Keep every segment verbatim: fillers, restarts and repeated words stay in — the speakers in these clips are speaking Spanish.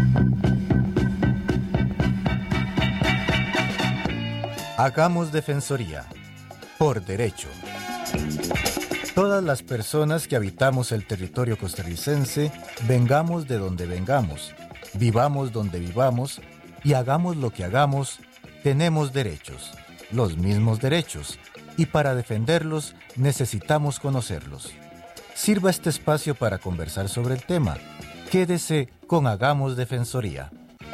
Hagamos Defensoría, por derecho. Todas las personas que habitamos el territorio costarricense, vengamos de donde vengamos, vivamos donde vivamos y hagamos lo que hagamos, tenemos derechos, los mismos derechos, y para defenderlos necesitamos conocerlos. Sirva este espacio para conversar sobre el tema. Quédese con Hagamos Defensoría.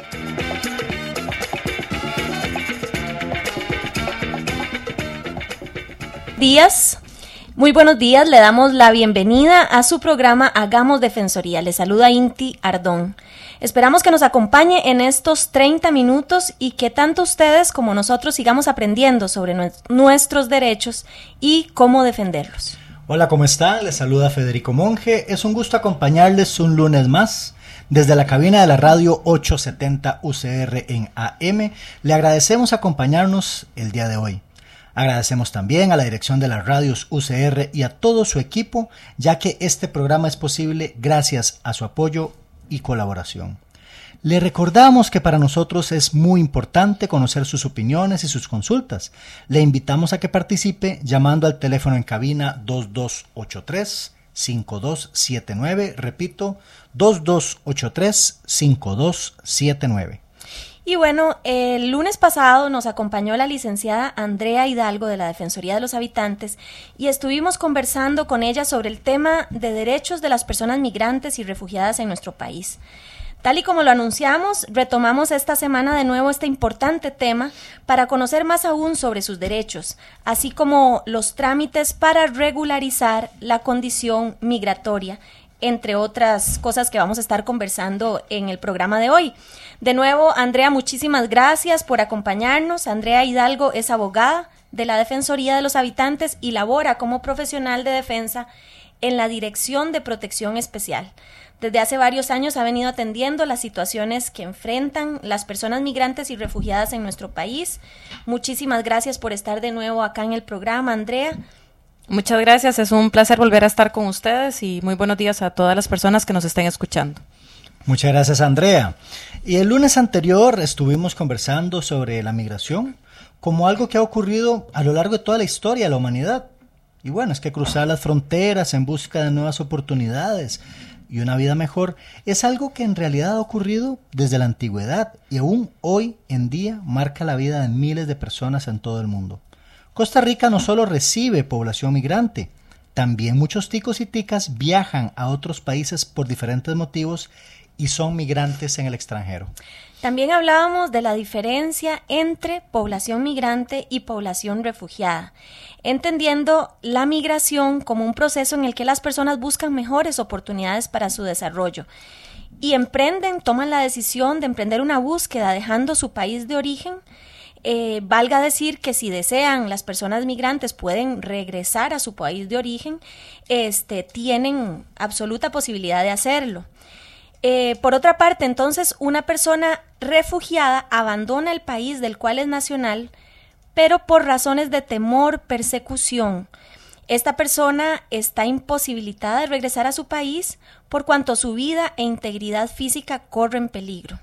Días. Muy buenos días, le damos la bienvenida a su programa Hagamos Defensoría. Le saluda Inti Ardón. Esperamos que nos acompañe en estos treinta minutos y que tanto ustedes como nosotros sigamos aprendiendo sobre nuestros derechos y cómo defenderlos. Hola, ¿cómo están? Les saluda Federico Monge. Es un gusto acompañarles un lunes más desde la cabina de la radio ochocientos setenta U C R en A M. Le agradecemos acompañarnos el día de hoy. Agradecemos también a la dirección de las radios U C R y a todo su equipo, ya que este programa es posible gracias a su apoyo y colaboración. Le recordamos que para nosotros es muy importante conocer sus opiniones y sus consultas. Le invitamos a que participe llamando al teléfono en cabina dos dos ocho tres, cinco dos siete nueve, repito, dos dos ocho tres, cinco dos siete nueve. Y bueno, el lunes pasado nos acompañó la licenciada Andrea Hidalgo de la Defensoría de los Habitantes y estuvimos conversando con ella sobre el tema de derechos de las personas migrantes y refugiadas en nuestro país. Tal y como lo anunciamos, retomamos esta semana de nuevo este importante tema para conocer más aún sobre sus derechos, así como los trámites para regularizar la condición migratoria, entre otras cosas que vamos a estar conversando en el programa de hoy. De nuevo, Andrea, muchísimas gracias por acompañarnos. Andrea Hidalgo es abogada de la Defensoría de los Habitantes y labora como profesional de defensa en la Dirección de Protección Especial. Desde hace varios años ha venido atendiendo las situaciones que enfrentan las personas migrantes y refugiadas en nuestro país. Muchísimas gracias por estar de nuevo acá en el programa, Andrea. Muchas gracias, es un placer volver a estar con ustedes y muy buenos días a todas las personas que nos estén escuchando. Muchas gracias, Andrea. Y el lunes anterior estuvimos conversando sobre la migración como algo que ha ocurrido a lo largo de toda la historia de la humanidad. Y bueno, es que cruzar las fronteras en busca de nuevas oportunidades y una vida mejor es algo que en realidad ha ocurrido desde la antigüedad y aún hoy en día marca la vida de miles de personas en todo el mundo. Costa Rica no solo recibe población migrante, también muchos ticos y ticas viajan a otros países por diferentes motivos y son migrantes en el extranjero. También hablábamos de la diferencia entre población migrante y población refugiada, entendiendo la migración como un proceso en el que las personas buscan mejores oportunidades para su desarrollo y emprenden, toman la decisión de emprender una búsqueda dejando su país de origen. Eh, valga decir que si desean, las personas migrantes pueden regresar a su país de origen, este, tienen absoluta posibilidad de hacerlo. Eh, por otra parte, entonces, una persona refugiada abandona el país del cual es nacional, pero por razones de temor, persecución. Esta persona está imposibilitada de regresar a su país por cuanto su vida e integridad física corren peligro.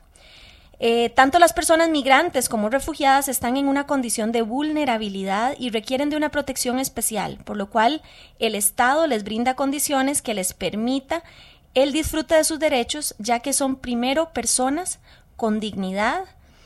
Eh, tanto las personas migrantes como refugiadas están en una condición de vulnerabilidad y requieren de una protección especial, por lo cual el Estado les brinda condiciones que les permita el disfrute de sus derechos, ya que son primero personas con dignidad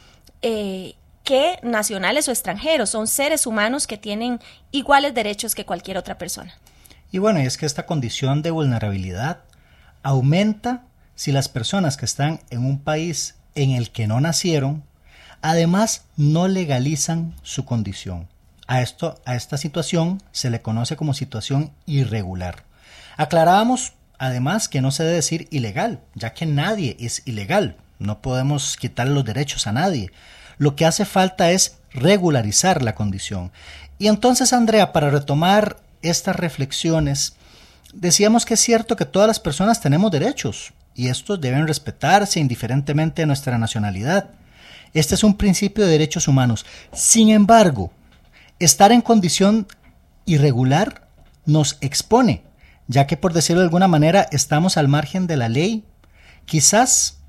eh, que nacionales o extranjeros, son seres humanos que tienen iguales derechos que cualquier otra persona. Y bueno, es que esta condición de vulnerabilidad aumenta si las personas que están en un país en el que no nacieron, además no legalizan su condición. A esto, a esta situación se le conoce como situación irregular. Aclarábamos además que no se debe decir ilegal, ya que nadie es ilegal, no podemos quitarle los derechos a nadie. Lo que hace falta es regularizar la condición. Y entonces, Andrea, para retomar estas reflexiones, decíamos que es cierto que todas las personas tenemos derechos, y estos deben respetarse indiferentemente de nuestra nacionalidad. Este es un principio de derechos humanos. Sin embargo, estar en condición irregular nos expone, ya que por decirlo de alguna manera estamos al margen de la ley. Quizás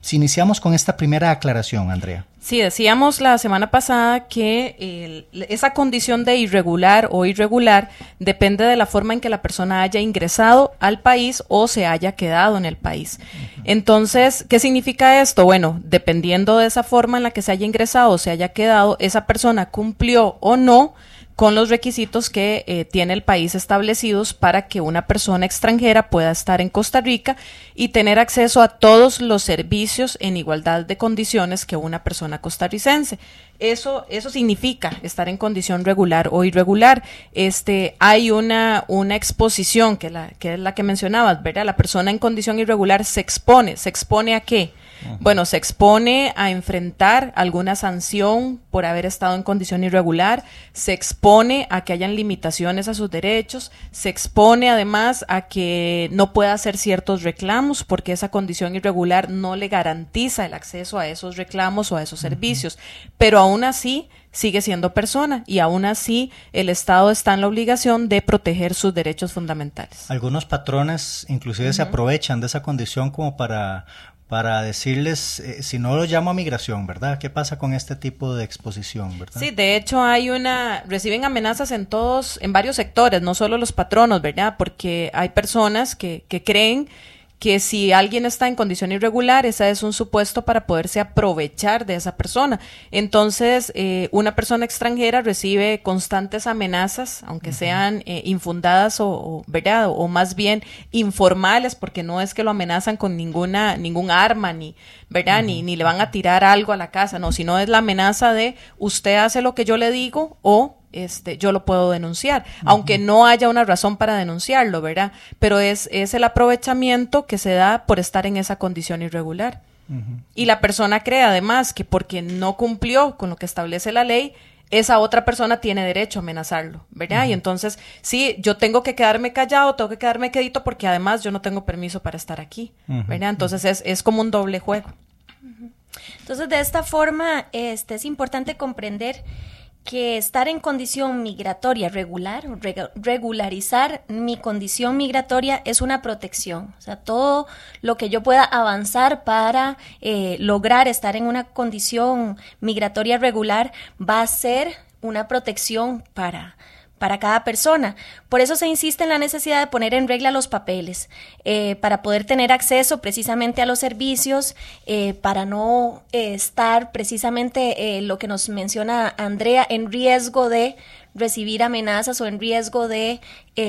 si iniciamos con esta primera aclaración, Andrea. Sí, decíamos la semana pasada que el, esa condición de irregular o irregular depende de la forma en que la persona haya ingresado al país o se haya quedado en el país. Uh-huh. Entonces, ¿qué significa esto? Bueno, dependiendo de esa forma en la que se haya ingresado o se haya quedado, esa persona cumplió o no con los requisitos que eh, tiene el país establecidos para que una persona extranjera pueda estar en Costa Rica y tener acceso a todos los servicios en igualdad de condiciones que una persona costarricense. Eso, eso significa estar en condición regular o irregular. Este, hay una, una exposición que, la, que es la que mencionabas, ¿verdad? La persona en condición irregular se expone. ¿Se expone a qué? Uh-huh. Bueno, se expone a enfrentar alguna sanción por haber estado en condición irregular, se expone a que hayan limitaciones a sus derechos, se expone además a que no pueda hacer ciertos reclamos porque esa condición irregular no le garantiza el acceso a esos reclamos o a esos uh-huh. servicios, pero aún así sigue siendo persona y aún así el Estado está en la obligación de proteger sus derechos fundamentales. Algunos patrones inclusive uh-huh. se aprovechan de esa condición como para... para decirles, eh, si no lo llamo a migración, ¿verdad? ¿Qué pasa con este tipo de exposición, verdad? Sí, de hecho hay una, reciben amenazas en todos, en varios sectores, no solo los patronos, ¿verdad? Porque hay personas que, que creen que si alguien está en condición irregular, ese es un supuesto para poderse aprovechar de esa persona. Entonces, eh, una persona extranjera recibe constantes amenazas, aunque uh-huh. sean eh, infundadas o, o, ¿verdad? O, o más bien informales, porque no es que lo amenazan con ninguna, ningún arma, ni, ¿verdad? Uh-huh. Ni, ni le van a tirar algo a la casa, no, sino es la amenaza de usted hace lo que yo le digo o Este, yo lo puedo denunciar, uh-huh. aunque no haya una razón para denunciarlo, ¿verdad? Pero es, es el aprovechamiento que se da por estar en esa condición irregular. Uh-huh. Y la persona cree además que porque no cumplió con lo que establece la ley, esa otra persona tiene derecho a amenazarlo, ¿verdad? Uh-huh. Y entonces, sí, yo tengo que quedarme callado, tengo que quedarme quedito porque además yo no tengo permiso para estar aquí, uh-huh. ¿verdad? Entonces uh-huh. es, es como un doble juego. Uh-huh. Entonces, de esta forma, este, es importante comprender que estar en condición migratoria regular, reg- regularizar mi condición migratoria es una protección. O sea, todo lo que yo pueda avanzar para eh, lograr estar en una condición migratoria regular va a ser una protección para para cada persona. Por eso se insiste en la necesidad de poner en regla los papeles, eh, para poder tener acceso precisamente a los servicios, eh, para no eh, estar precisamente eh, lo que nos menciona Andrea, en riesgo de recibir amenazas o en riesgo de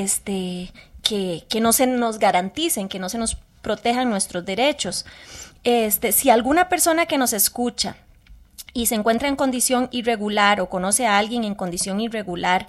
este que, que no se nos garanticen, que no se nos protejan nuestros derechos. Este, si alguna persona que nos escucha y se encuentra en condición irregular o conoce a alguien en condición irregular,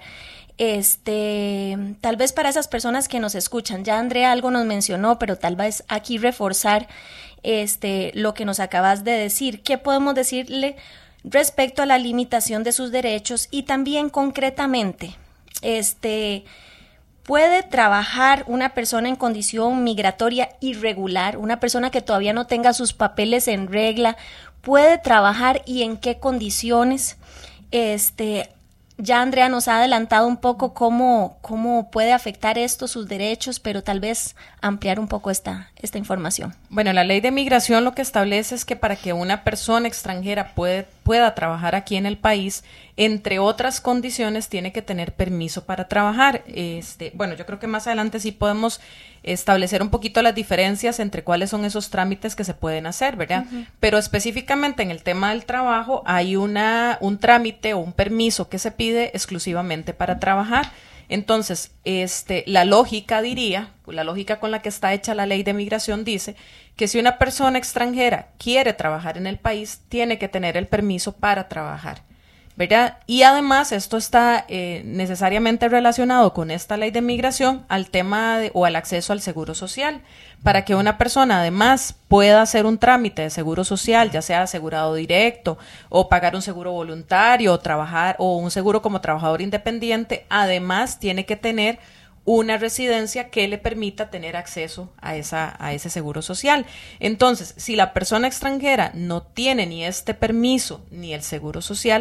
Este, tal vez para esas personas que nos escuchan, ya Andrea algo nos mencionó, pero tal vez aquí reforzar este, lo que nos acabas de decir. ¿Qué podemos decirle respecto a la limitación de sus derechos? Y también concretamente, este, ¿puede trabajar una persona en condición migratoria irregular, una persona que todavía no tenga sus papeles en regla? ¿Puede trabajar y en qué condiciones? Este, Ya Andrea nos ha adelantado un poco cómo, cómo puede afectar esto sus derechos, pero tal vez ampliar un poco esta, esta información. Bueno, la ley de migración lo que establece es que para que una persona extranjera puede, pueda trabajar aquí en el país, entre otras condiciones, tiene que tener permiso para trabajar. Este, bueno, yo creo que más adelante sí podemos establecer un poquito las diferencias entre cuáles son esos trámites que se pueden hacer, ¿verdad? Uh-huh. Pero específicamente en el tema del trabajo hay una un trámite o un permiso que se pide exclusivamente para trabajar. Entonces, este, la lógica diría, la lógica con la que está hecha la ley de migración dice que si una persona extranjera quiere trabajar en el país, tiene que tener el permiso para trabajar, ¿verdad? Y además esto está eh, necesariamente relacionado con esta ley de migración al tema de, o al acceso al seguro social. Para que una persona además pueda hacer un trámite de seguro social, ya sea asegurado directo o pagar un seguro voluntario o trabajar o un seguro como trabajador independiente, además tiene que tener una residencia que le permita tener acceso a esa a ese seguro social. Entonces, si la persona extranjera no tiene ni este permiso ni el seguro social,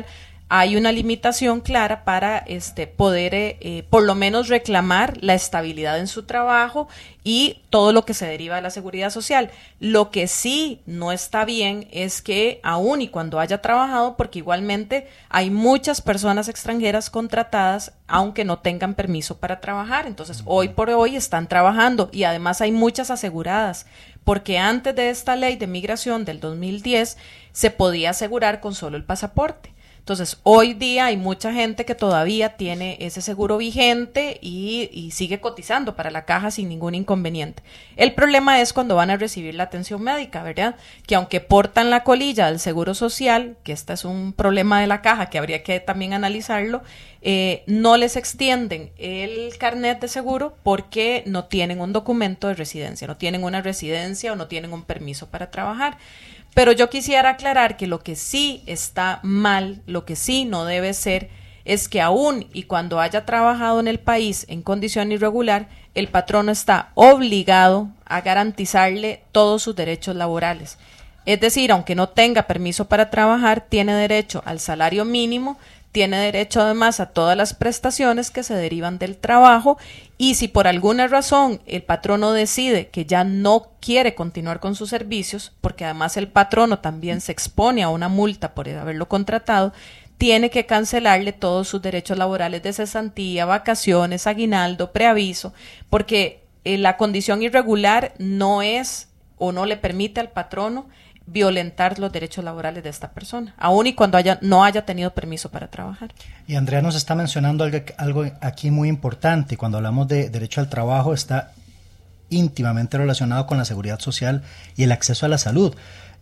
hay una limitación clara para este, poder eh, eh, por lo menos reclamar la estabilidad en su trabajo y todo lo que se deriva de la seguridad social. Lo que sí no está bien es que aún y cuando haya trabajado, porque igualmente hay muchas personas extranjeras contratadas aunque no tengan permiso para trabajar, entonces hoy por hoy están trabajando y además hay muchas aseguradas, porque antes de esta ley de migración del dos mil diez se podía asegurar con solo el pasaporte. Entonces, hoy día hay mucha gente que todavía tiene ese seguro vigente y, y sigue cotizando para la caja sin ningún inconveniente. El problema es cuando van a recibir la atención médica, ¿verdad? Que aunque portan la colilla del seguro social, que este es un problema de la caja que habría que también analizarlo, eh, no les extienden el carnet de seguro porque no tienen un documento de residencia, no tienen una residencia o no tienen un permiso para trabajar. Pero yo quisiera aclarar que lo que sí está mal, lo que sí no debe ser, es que aún y cuando haya trabajado en el país en condición irregular, el patrono está obligado a garantizarle todos sus derechos laborales. Es decir, aunque no tenga permiso para trabajar, tiene derecho al salario mínimo, tiene derecho además a todas las prestaciones que se derivan del trabajo, y si por alguna razón el patrono decide que ya no quiere continuar con sus servicios, porque además el patrono también se expone a una multa por haberlo contratado, tiene que cancelarle todos sus derechos laborales de cesantía, vacaciones, aguinaldo, preaviso, porque eh, la condición irregular no es o no le permite al patrono violentar los derechos laborales de esta persona, aun y cuando haya, no haya tenido permiso para trabajar. Y Andrea nos está mencionando algo, algo aquí muy importante. Cuando hablamos de derecho al trabajo, está íntimamente relacionado con la seguridad social y el acceso a la salud.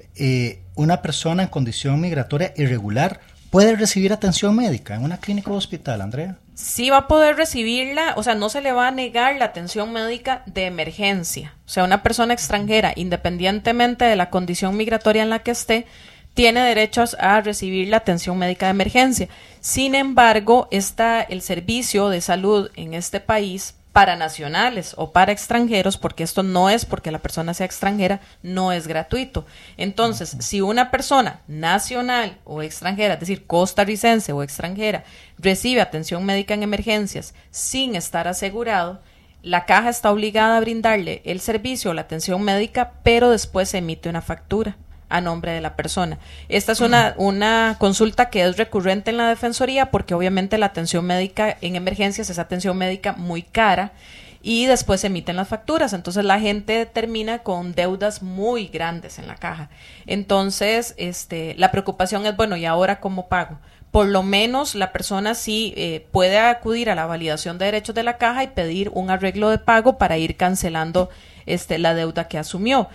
Eh, una persona en condición migratoria irregular puede recibir atención médica en una clínica o hospital, Andrea. Sí va a poder recibirla, o sea, no se le va a negar la atención médica de emergencia. O sea, una persona extranjera, independientemente de la condición migratoria en la que esté, tiene derechos a recibir la atención médica de emergencia. Sin embargo, está el servicio de salud en este país para nacionales o para extranjeros, porque esto no es porque la persona sea extranjera, no es gratuito. Entonces, si una persona nacional o extranjera, es decir, costarricense o extranjera, recibe atención médica en emergencias sin estar asegurado, la caja está obligada a brindarle el servicio o la atención médica, pero después se emite una factura a nombre de la persona. Esta es una, una consulta que es recurrente en la Defensoría porque obviamente la atención médica en emergencias es atención médica muy cara y después se emiten las facturas. Entonces la gente termina con deudas muy grandes en la caja. Entonces este, la preocupación es, bueno, ¿y ahora cómo pago? Por lo menos la persona sí eh, puede acudir a la validación de derechos de la caja y pedir un arreglo de pago para ir cancelando este, la deuda que asumió.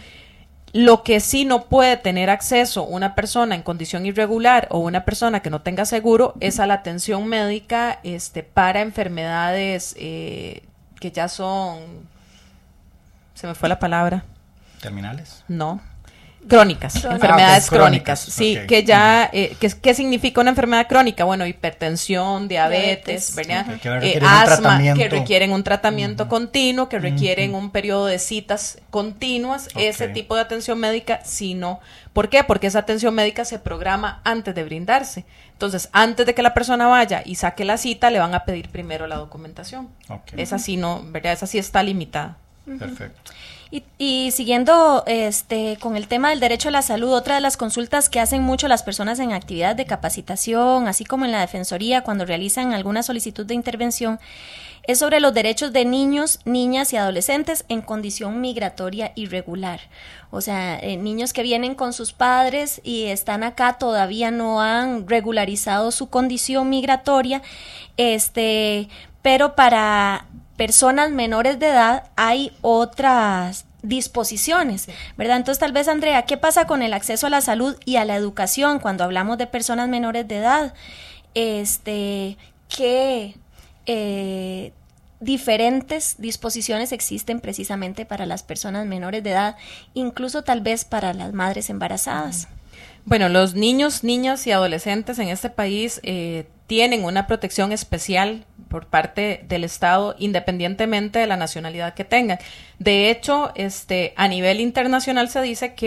Lo que sí no puede tener acceso una persona en condición irregular o una persona que no tenga seguro es a la atención médica este, para enfermedades eh, que ya son, se me fue la palabra. ¿Terminales? No. Crónicas, Crónicas. enfermedades Ah, okay, crónicas, crónicas, sí, okay. que ya, eh, que, ¿qué significa una enfermedad crónica? Bueno, hipertensión, diabetes, Diabetes. ¿verdad? Okay, que Eh, requieren un asma, tratamiento. que requieren un tratamiento uh-huh. continuo, que requieren Uh-huh. un periodo de citas continuas, Okay. ese tipo de atención médica, sí no. ¿Por qué? Porque esa atención médica se programa antes de brindarse. Entonces, antes de que la persona vaya y saque la cita, le van a pedir primero la documentación. Okay. Esa sí no, ¿verdad? Esa sí está limitada. Perfecto. Y, y siguiendo este con el tema del derecho a la salud, otra de las consultas que hacen mucho las personas en actividades de capacitación, así como en la Defensoría, cuando realizan alguna solicitud de intervención, es sobre los derechos de niños, niñas y adolescentes en condición migratoria irregular. O sea, eh, niños que vienen con sus padres y están acá, todavía no han regularizado su condición migratoria, este, pero para personas menores de edad hay otras disposiciones, ¿verdad? Entonces, tal vez, Andrea, ¿qué pasa con el acceso a la salud y a la educación cuando hablamos de personas menores de edad? Este, ¿qué eh, diferentes disposiciones existen precisamente para las personas menores de edad, incluso tal vez para las madres embarazadas? Bueno, los niños, niñas y adolescentes en este país eh, tienen una protección especial por parte del Estado, independientemente de la nacionalidad que tengan. De hecho, este, a nivel internacional se dice que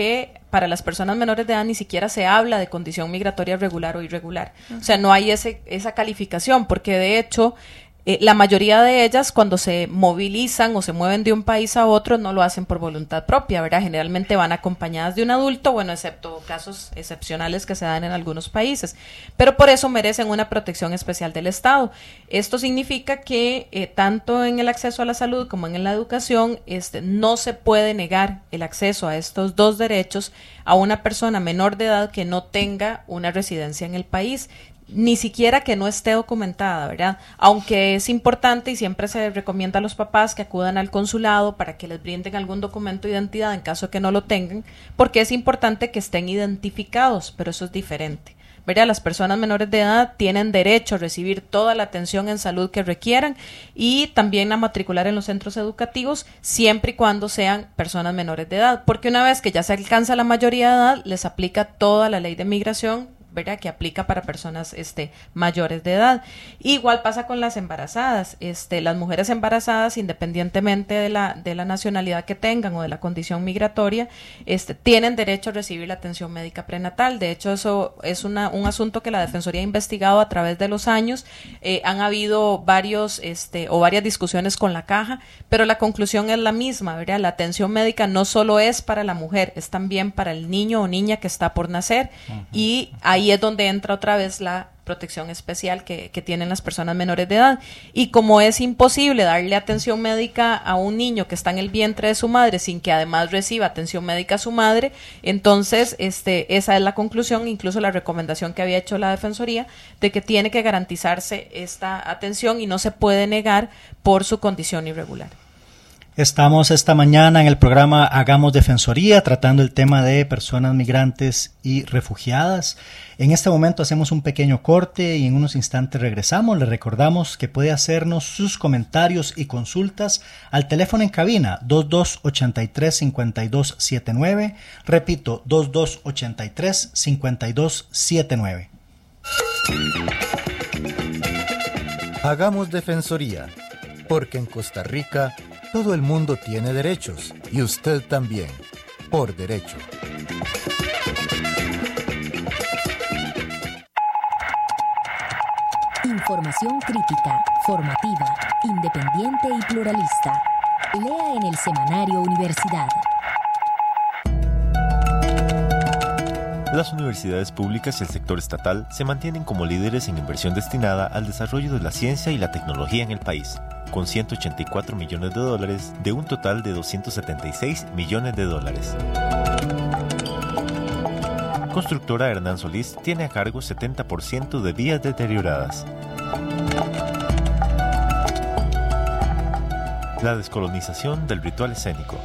para las personas menores de edad ni siquiera se habla de condición migratoria regular o irregular. Uh-huh. O sea, no hay ese, esa calificación, porque de hecho eh, la mayoría de ellas cuando se movilizan o se mueven de un país a otro no lo hacen por voluntad propia, ¿verdad? Generalmente van acompañadas de un adulto, bueno, excepto casos excepcionales que se dan en algunos países, pero por eso merecen una protección especial del Estado. Esto significa que eh, tanto en el acceso a la salud como en la educación este, no se puede negar el acceso a estos dos derechos a una persona menor de edad que no tenga una residencia en el país, ni siquiera que no esté documentada, ¿verdad? Aunque es importante y siempre se recomienda a los papás que acudan al consulado para que les brinden algún documento de identidad en caso de que no lo tengan, porque es importante que estén identificados, pero eso es diferente, ¿verdad? Las personas menores de edad tienen derecho a recibir toda la atención en salud que requieran y también a matricular en los centros educativos siempre y cuando sean personas menores de edad, porque una vez que ya se alcanza la mayoría de edad, les aplica toda la ley de migración, ¿verdad? Que aplica para personas este, mayores de edad. Igual pasa con las embarazadas. Este, las mujeres embarazadas, independientemente de la, de la nacionalidad que tengan o de la condición migratoria, este, tienen derecho a recibir la atención médica prenatal. De hecho, eso es una, un asunto que la Defensoría ha investigado a través de los años. Eh, han habido varios este, o varias discusiones con la Caja, pero la conclusión es la misma, ¿verdad? La atención médica no solo es para la mujer, es también para el niño o niña que está por nacer. Uh-huh. Y ahí es donde entra otra vez la protección especial que, que tienen las personas menores de edad. Y como es imposible darle atención médica a un niño que está en el vientre de su madre sin que además reciba atención médica a su madre, entonces este, esa es la conclusión, incluso la recomendación que había hecho la Defensoría, de que tiene que garantizarse esta atención y no se puede negar por su condición irregular. Estamos esta mañana en el programa Hagamos Defensoría tratando el tema de personas migrantes y refugiadas. En este momento hacemos un pequeño corte y en unos instantes regresamos. Le recordamos que puede hacernos sus comentarios y consultas al teléfono en cabina dos dos ocho tres, cinco dos siete nueve. Repito, dos dos ocho tres, cinco dos siete nueve. Hagamos Defensoría, porque en Costa Rica todo el mundo tiene derechos, y usted también, por derecho. Información crítica, formativa, independiente y pluralista. Lea en el Semanario Universidad. Las universidades públicas y el sector estatal se mantienen como líderes en inversión destinada al desarrollo de la ciencia y la tecnología en el país, con ciento ochenta y cuatro millones de dólares de un total de doscientos setenta y seis millones de dólares. Constructora Hernán Solís tiene a cargo setenta por ciento de vías deterioradas. La descolonización del ritual escénico.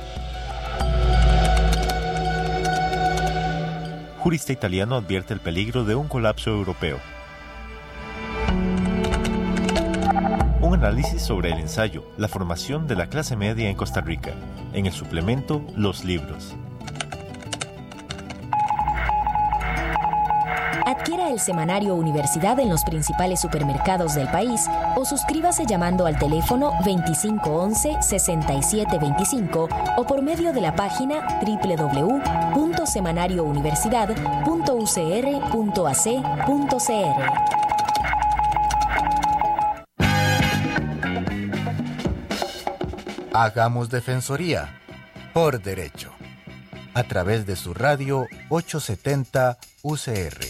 Jurista italiano advierte el peligro de un colapso europeo. Un análisis sobre el ensayo, la formación de la clase media en Costa Rica. En el suplemento, los libros. Adquiera el Semanario Universidad en los principales supermercados del país o suscríbase llamando al teléfono veinticinco once, sesenta y siete veinticinco o por medio de la página doble u doble u doble u punto semanario universidad punto u c r punto a c punto c r. Hagamos Defensoría, por derecho, a través de su radio ochocientos setenta U C R.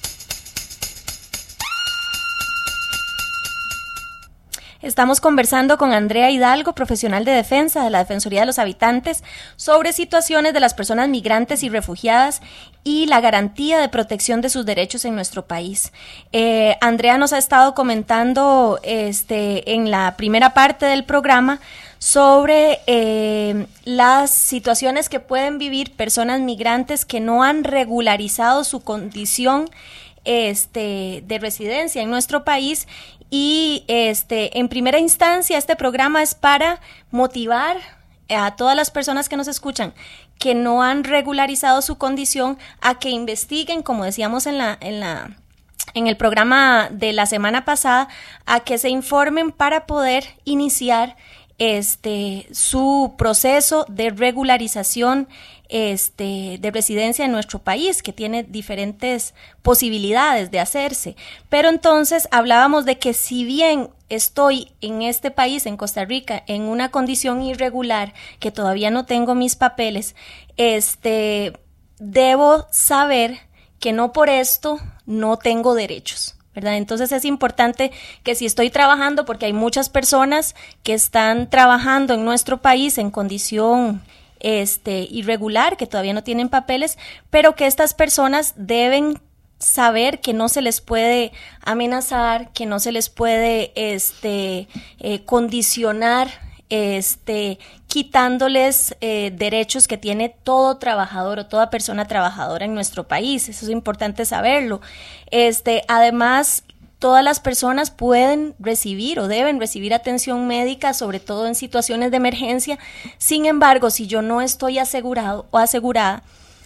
Estamos conversando con Andrea Hidalgo, profesional de defensa de la Defensoría de los Habitantes, sobre situaciones de las personas migrantes y refugiadas y la garantía de protección de sus derechos en nuestro país. Eh, Andrea nos ha estado comentando este, en la primera parte del programa sobre eh, las situaciones que pueden vivir personas migrantes que no han regularizado su condición este, de residencia en nuestro país. Y este, en primera instancia, este programa es para motivar a todas las personas que nos escuchan que no han regularizado su condición a que investiguen, como decíamos en la, en la, en el programa de la semana pasada, a que se informen para poder iniciar este, su proceso de regularización este, de residencia en nuestro país, que tiene diferentes posibilidades de hacerse. Pero entonces hablábamos de que si bien estoy en este país, en Costa Rica, en una condición irregular, que todavía no tengo mis papeles, este, debo saber que no por esto no tengo derechos, ¿verdad? Entonces es importante que si estoy trabajando, porque hay muchas personas que están trabajando en nuestro país en condición este, irregular, que todavía no tienen papeles, pero que estas personas deben saber que no se les puede amenazar, que no se les puede este, eh, condicionar, este, quitándoles eh, derechos que tiene todo trabajador o toda persona trabajadora en nuestro país. Eso es importante saberlo. Este, además, todas las personas pueden recibir o deben recibir atención médica, sobre todo en situaciones de emergencia. Sin embargo, si yo no estoy asegurado o asegurada,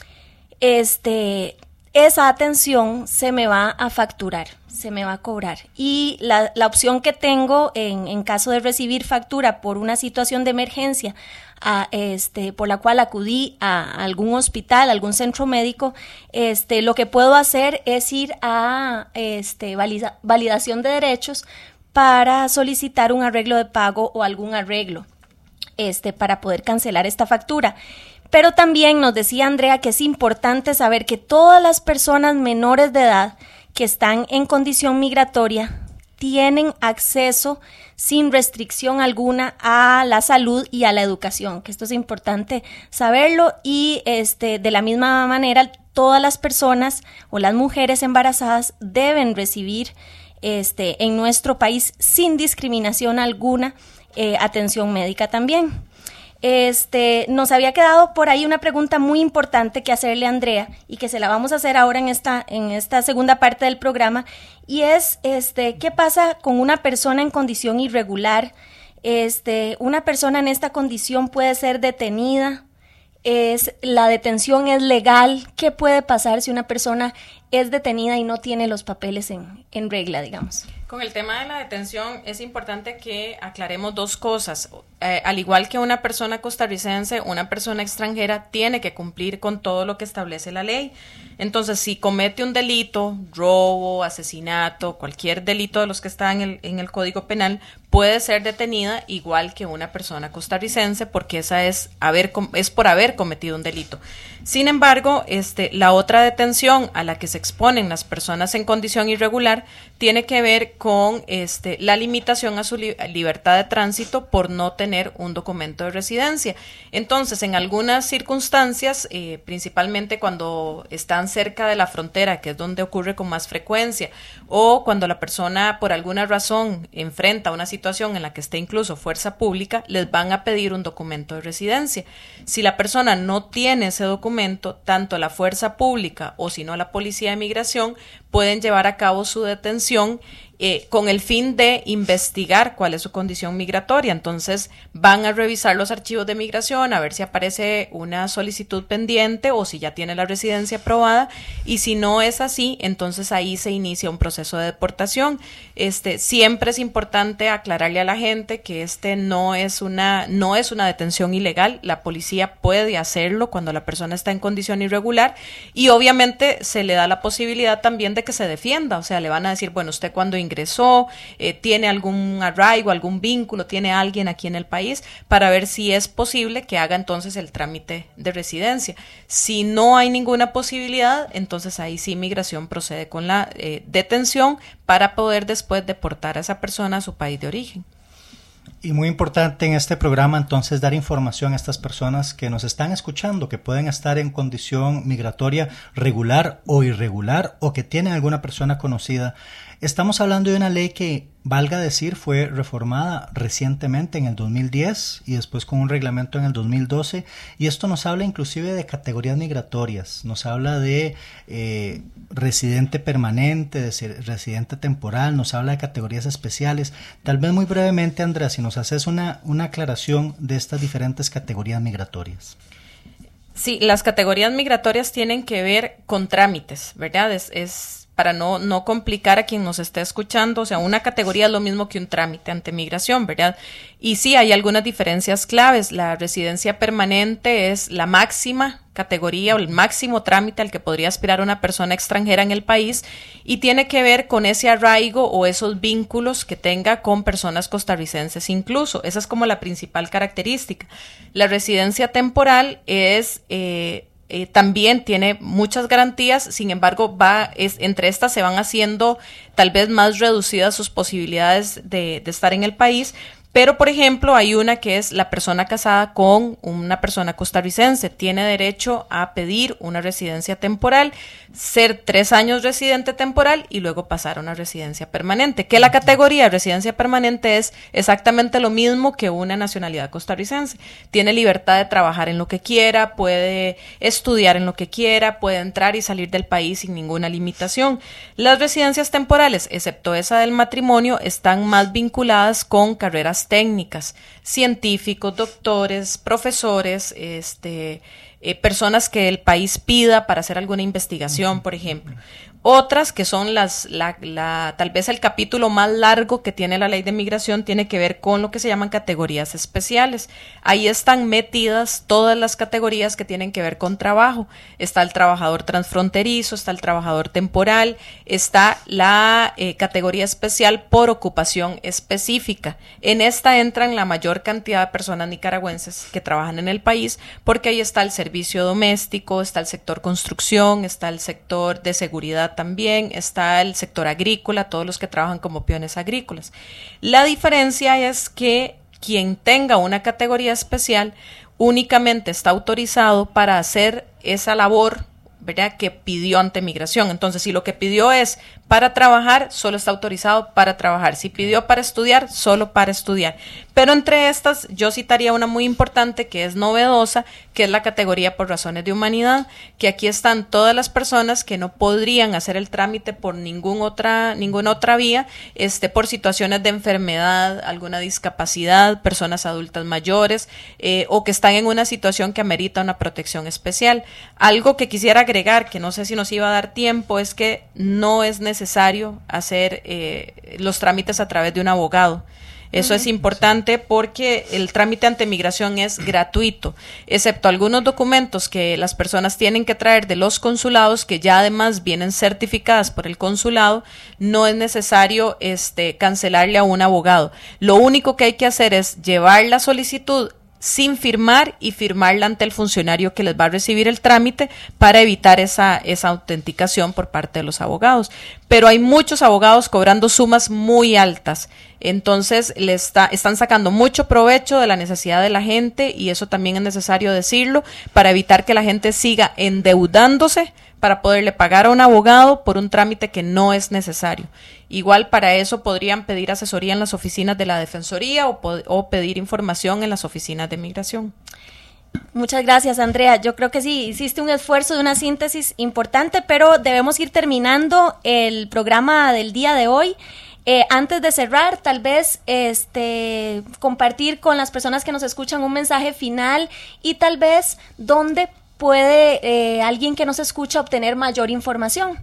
este, esa atención se me va a facturar, se me va a cobrar. Y la, la opción que tengo en, en caso de recibir factura por una situación de emergencia a, este, por la cual acudí a algún hospital, algún centro médico, este, lo que puedo hacer es ir a este, valida, validación de derechos para solicitar un arreglo de pago o algún arreglo este, para poder cancelar esta factura. Pero también nos decía Andrea que es importante saber que todas las personas menores de edad que están en condición migratoria tienen acceso sin restricción alguna a la salud y a la educación, que esto es importante saberlo. Y este, de la misma manera, todas las personas o las mujeres embarazadas deben recibir este, en nuestro país sin discriminación alguna eh, atención médica también. Este, nos había quedado por ahí una pregunta muy importante que hacerle a Andrea y que se la vamos a hacer ahora en esta, en esta segunda parte del programa, y es este, ¿qué pasa con una persona en condición irregular? Este, una persona en esta condición puede ser detenida, es, la detención es legal. ¿Qué puede pasar si una persona es detenida y no tiene los papeles en, en regla, digamos? Con el tema de la detención es importante que aclaremos dos cosas. Eh, al igual que una persona costarricense, una persona extranjera tiene que cumplir con todo lo que establece la ley. Entonces, si comete un delito, robo, asesinato, cualquier delito de los que están en el, en el Código Penal, puede ser detenida igual que una persona costarricense, porque esa es, haber, es por haber cometido un delito. Sin embargo, este, la otra detención a la que se exponen las personas en condición irregular tiene que ver con este, la limitación a su li- libertad de tránsito por no tener un documento de residencia. Entonces, en algunas circunstancias, eh, principalmente cuando están cerca de la frontera, que es donde ocurre con más frecuencia, o cuando la persona por alguna razón enfrenta una situación en la que esté incluso fuerza pública, les van a pedir un documento de residencia. Si la persona no tiene ese documento, tanto la fuerza pública o si no la policía de migración pueden llevar a cabo su detención eh, con el fin de investigar cuál es su condición migratoria. Entonces van a revisar los archivos de migración a ver si aparece una solicitud pendiente o si ya tiene la residencia aprobada, y si no es así, entonces ahí se inicia un proceso de deportación. Este, siempre es importante aclararle a la gente que este no es una, no es una detención ilegal. La policía puede hacerlo cuando la persona está en condición irregular, y obviamente se le da la posibilidad también de que se defienda. O sea, le van a decir, bueno, usted cuando ingresó, eh, tiene algún arraigo, algún vínculo, tiene alguien aquí en el país, para ver si es posible que haga entonces el trámite de residencia. Si no hay ninguna posibilidad, entonces ahí sí Migración procede con la eh, detención para poder después deportar a esa persona a su país de origen. Y muy importante en este programa entonces dar información a estas personas que nos están escuchando, que pueden estar en condición migratoria regular o irregular, o que tienen alguna persona conocida. Estamos hablando de una ley que, valga decir, fue reformada recientemente en el dos mil diez y después con un reglamento en el dos mil doce, y esto nos habla inclusive de categorías migratorias, nos habla de eh, residente permanente, de residente temporal, nos habla de categorías especiales. Tal vez muy brevemente, Andrea, si nos haces una, una aclaración de estas diferentes categorías migratorias. Sí, las categorías migratorias tienen que ver con trámites, ¿verdad? Es, es para no, no complicar a quien nos esté escuchando, o sea, una categoría es lo mismo que un trámite ante migración, ¿verdad? Y sí, hay algunas diferencias claves. La residencia permanente es la máxima categoría o el máximo trámite al que podría aspirar una persona extranjera en el país y tiene que ver con ese arraigo o esos vínculos que tenga con personas costarricenses incluso. Esa es como la principal característica. La residencia temporal es... Eh, Eh, también tiene muchas garantías, sin embargo, va es, entre estas se van haciendo tal vez más reducidas sus posibilidades de, de estar en el país, pero por ejemplo hay una que es la persona casada con una persona costarricense, tiene derecho a pedir una residencia temporal, ser tres años residente temporal y luego pasar a una residencia permanente, que la categoría de residencia permanente es exactamente lo mismo que una nacionalidad costarricense, tiene libertad de trabajar en lo que quiera, puede estudiar en lo que quiera, puede entrar y salir del país sin ninguna limitación. Las residencias temporales, excepto esa del matrimonio, están más vinculadas con carreras técnicas, científicos, doctores, profesores, este, eh, personas que el país pida para hacer alguna investigación, por ejemplo. Otras que son las, la, la, tal vez el capítulo más largo que tiene la ley de migración tiene que ver con lo que se llaman categorías especiales. Ahí están metidas todas las categorías que tienen que ver con trabajo. Está el trabajador transfronterizo, está el trabajador temporal, está la eh, categoría especial por ocupación específica. En esta entran la mayor cantidad de personas nicaragüenses que trabajan en el país, porque ahí está el servicio doméstico, está el sector construcción, está el sector de seguridad también, está el sector agrícola, todos los que trabajan como peones agrícolas. La diferencia es que quien tenga una categoría especial únicamente está autorizado para hacer esa labor, ¿verdad?, que pidió ante migración. Entonces, si lo que pidió es para trabajar, solo está autorizado para trabajar. Si pidió para estudiar, solo para estudiar. Pero entre estas, yo citaría una muy importante que es novedosa, que es la categoría por razones de humanidad, que aquí están todas las personas que no podrían hacer el trámite por ningún otra, ninguna otra vía, este, por situaciones de enfermedad, alguna discapacidad, personas adultas mayores, eh, o que están en una situación que amerita una protección especial. Algo que quisiera agregar, que no sé si nos iba a dar tiempo, es que no es necesario necesario hacer eh, los trámites a través de un abogado. Eso uh-huh. es importante porque el trámite ante migración es gratuito, excepto algunos documentos que las personas tienen que traer de los consulados, que ya además vienen certificadas por el consulado, no es necesario este, cancelarle a un abogado. Lo único que hay que hacer es llevar la solicitud sin firmar y firmarla ante el funcionario que les va a recibir el trámite para evitar esa, esa autenticación por parte de los abogados. Pero hay muchos abogados cobrando sumas muy altas, entonces le está, están sacando mucho provecho de la necesidad de la gente y eso también es necesario decirlo para evitar que la gente siga endeudándose para poderle pagar a un abogado por un trámite que no es necesario. Igual para eso podrían pedir asesoría en las oficinas de la Defensoría o, o pedir información en las oficinas de migración. Muchas gracias, Andrea. Yo creo que sí, hiciste un esfuerzo de una síntesis importante, pero debemos ir terminando el programa del día de hoy. Eh, antes de cerrar, tal vez este, compartir con las personas que nos escuchan un mensaje final y tal vez dónde puede eh, alguien que nos escucha obtener mayor información.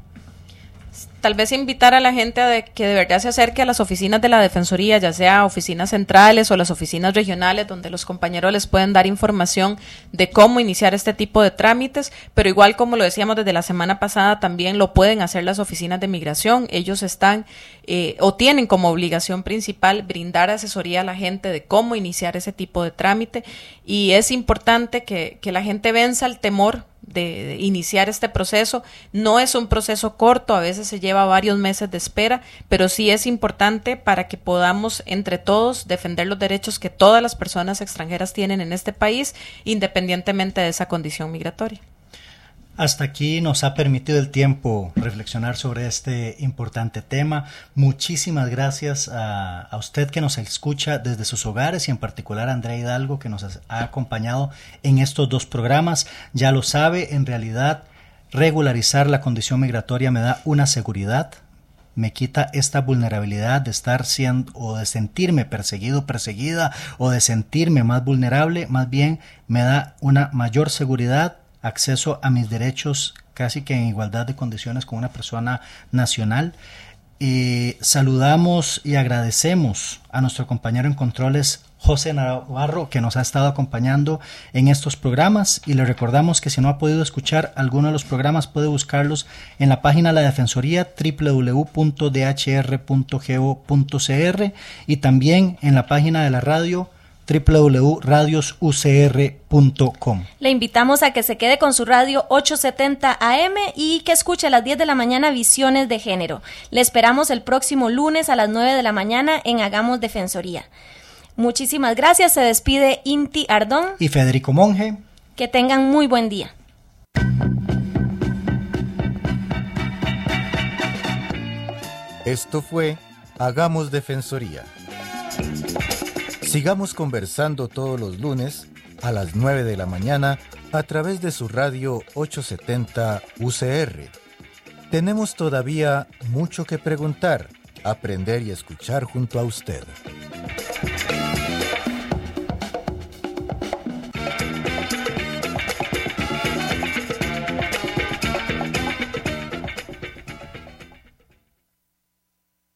Tal vez invitar a la gente a de, que de verdad se acerque a las oficinas de la Defensoría, ya sea oficinas centrales o las oficinas regionales, donde los compañeros les pueden dar información de cómo iniciar este tipo de trámites, pero igual como lo decíamos desde la semana pasada, también lo pueden hacer las oficinas de migración. Ellos están eh, o tienen como obligación principal brindar asesoría a la gente de cómo iniciar ese tipo de trámite, y es importante que, que la gente venza el temor De, de iniciar este proceso. No es un proceso corto, a veces se lleva varios meses de espera, pero sí es importante para que podamos entre todos defender los derechos que todas las personas extranjeras tienen en este país, independientemente de esa condición migratoria. Hasta aquí nos ha permitido el tiempo reflexionar sobre este importante tema. Muchísimas gracias a, a usted que nos escucha desde sus hogares y en particular a Andrea Hidalgo, que nos ha acompañado en estos dos programas. Ya lo sabe, en realidad regularizar la condición migratoria me da una seguridad, me quita esta vulnerabilidad de estar siendo o de sentirme perseguido, perseguida o de sentirme más vulnerable. Más bien me da una mayor seguridad, acceso a mis derechos casi que en igualdad de condiciones con una persona nacional. Eh, saludamos y agradecemos a nuestro compañero en controles, José Navarro, que nos ha estado acompañando en estos programas, y le recordamos que si no ha podido escuchar alguno de los programas puede buscarlos en la página de la Defensoría doble u doble u doble u punto d h r punto go punto c r y también en la página de la radio doble u doble u doble u punto radios u c r punto com. Le invitamos a que se quede con su radio ochocientos setenta A M y que escuche a las diez de la mañana Visiones de Género. Le esperamos el próximo lunes a las nueve de la mañana en Hagamos Defensoría. Muchísimas gracias. Se despide Inti Ardón y Federico Monge. Que tengan muy buen día. Esto fue Hagamos Defensoría. Sigamos conversando todos los lunes a las nueve de la mañana a través de su radio ochocientos setenta U C R. Tenemos todavía mucho que preguntar, aprender y escuchar junto a usted.